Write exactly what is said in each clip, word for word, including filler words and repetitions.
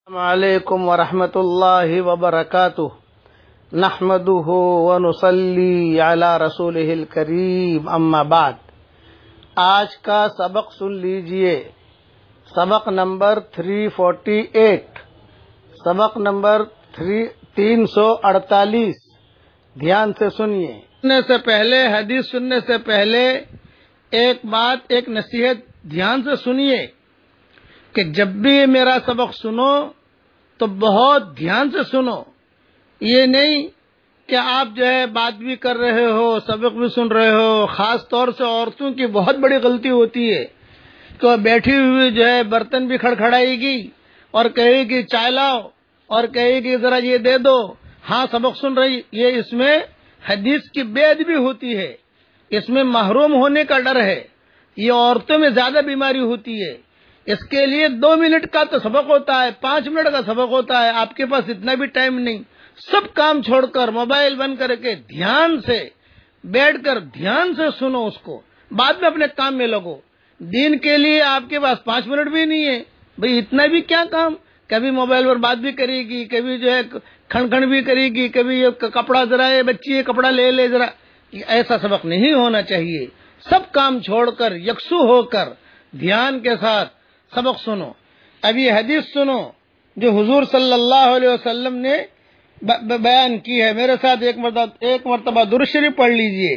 السلام علیکم ورحمۃ اللہ وبرکاتہ نحمده ونصلی علی رسولہ الکریم اما بعد. آج کا سبق سن لیجئے. سبق نمبر تین سو اڑتالیس سبق نمبر تین سو اڑتالیس. دھیان سے سنیے. سننے سے پہلے حدیث سننے سے پہلے ایک بات ایک نصیحت دھیان سے سنیے کہ جب بھی میرا سبق سنو تو بہت دھیان سے سنو. یہ نہیں کہ آپ جو ہے بات بھی کر رہے ہو سبق بھی سن رہے ہو. خاص طور سے عورتوں کی بہت بڑی غلطی ہوتی ہے کہ وہ بیٹھی ہوئی جو ہے برتن بھی کھڑکھڑائے گی اور کہے گی چائے لاؤ اور کہے گی ذرا یہ دے دو. ہاں سبق سن رہی. یہ اس میں حدیث کی بے ادبی ہوتی ہے. اس میں محروم ہونے کا ڈر ہے. یہ عورتوں میں زیادہ بیماری ہوتی ہے. اس کے لیے دو منٹ کا تو سبق ہوتا ہے, پانچ منٹ کا سبق ہوتا ہے. آپ کے پاس اتنا بھی ٹائم نہیں. سب کام چھوڑ کر موبائل بند کر کے دھیان سے بیٹھ کر دھیان سے سنو اس کو. بعد میں اپنے کام میں لگو. دین کے لیے آپ کے پاس پانچ منٹ بھی نہیں ہے بھئی. اتنا بھی کیا کام. کبھی موبائل پر بات بھی کرے گی, کبھی جو ہے کھڑ کھڑ بھی کرے گی, کبھی کپڑا ذرا ہے بچی یہ کپڑا لے لے ذرا. ایسا سبق نہیں ہونا چاہیے. سب کام چھوڑ کر یکسو ہو کر دھیان کے ساتھ سبق سنو. اب یہ حدیث سنو جو حضور صلی اللہ علیہ وسلم نے بیان کی ہے. میرے ساتھ ایک مرتبہ ایک مرتبہ درود شریف پڑھ لیجئے.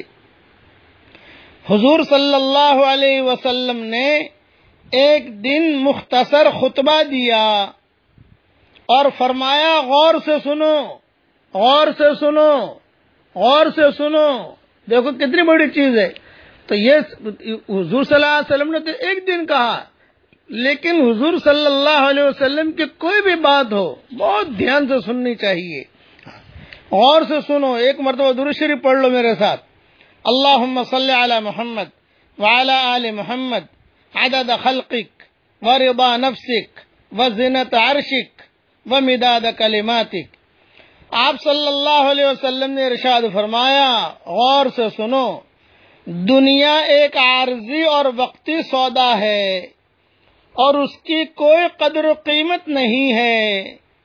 حضور صلی اللہ علیہ وسلم نے ایک دن مختصر خطبہ دیا اور فرمایا غور سے سنو, غور سے سنو, غور سے سنو. دیکھو کتنی بڑی چیز ہے. تو یہ حضور صلی اللہ علیہ وسلم نے تو ایک دن کہا, لیکن حضور صلی اللہ علیہ وسلم کی کوئی بھی بات ہو بہت دھیان سے سننی چاہیے. غور سے سنو. ایک مرتبہ درود شریف پڑھ لو میرے ساتھ. اللہم صلی علی محمد وعلی آل محمد عدد خلقک ورضا نفسک وزنت عرشک ومداد کلماتک. آپ صلی اللہ علیہ وسلم نے ارشاد فرمایا, غور سے سنو, دنیا ایک عارضی اور وقتی سودا ہے اور اس کی کوئی قدر و قیمت نہیں ہے.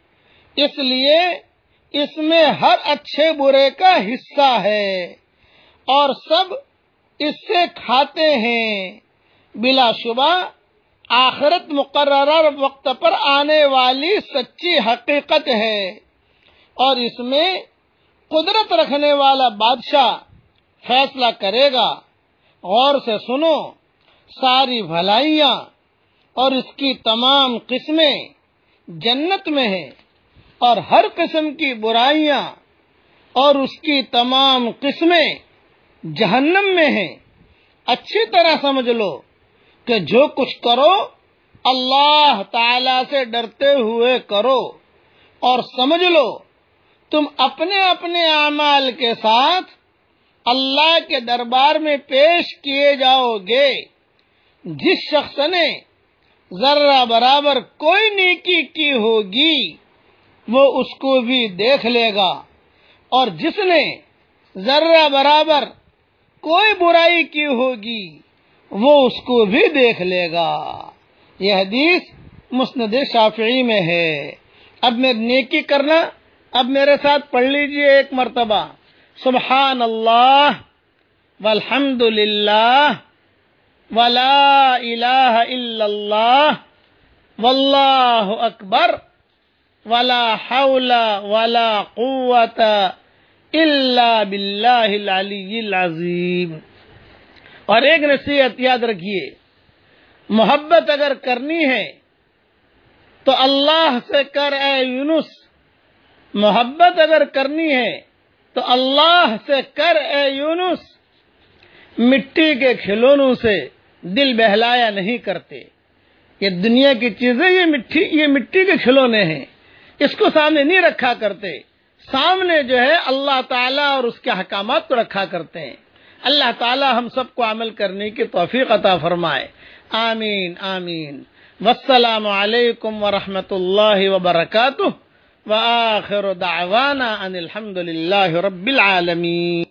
اس لیے اس میں ہر اچھے برے کا حصہ ہے اور سب اس سے کھاتے ہیں. بلا شبہ آخرت مقررہ وقت پر آنے والی سچی حقیقت ہے اور اس میں قدرت رکھنے والا بادشاہ فیصلہ کرے گا. غور سے سنو. ساری بھلائیاں اور اس کی تمام قسمیں جنت میں ہیں اور ہر قسم کی برائیاں اور اس کی تمام قسمیں جہنم میں ہیں. اچھی طرح سمجھ لو کہ جو کچھ کرو اللہ تعالی سے ڈرتے ہوئے کرو اور سمجھ لو تم اپنے اپنے اعمال کے ساتھ اللہ کے دربار میں پیش کیے جاؤ گے. جس شخص نے ذرہ برابر کوئی نیکی کی ہوگی وہ اس کو بھی دیکھ لے گا اور جس نے ذرہ برابر کوئی برائی کی ہوگی وہ اس کو بھی دیکھ لے گا. یہ حدیث مسند شافعی میں ہے. اب میں نیکی کرنا. اب میرے ساتھ پڑھ لیجئے ایک مرتبہ. سبحان اللہ والحمد للہ ولا الہ الا اللہ واللہ اکبر ولا حول ولا قوت الا باللہ العلی العظیم. اور ایک نصیحت یاد رکھیے, محبت اگر کرنی ہے تو اللہ سے کر اے یونس. محبت اگر کرنی ہے تو اللہ سے کر اے یونس. مٹی کے کھلونوں سے دل بہلایا نہیں کرتے. یہ دنیا کی چیزیں یہ مٹی یہ مٹی کے کھلونے ہیں. اس کو سامنے نہیں رکھا کرتے. سامنے جو ہے اللہ تعالیٰ اور اس کے احکامات کو رکھا کرتے ہیں. اللہ تعالیٰ ہم سب کو عمل کرنے کی توفیق عطا فرمائے. آمین آمین. والسلام علیکم ورحمۃ اللہ وبرکاتہ. وآخر دعوانا ان الحمد للہ رب العالمین.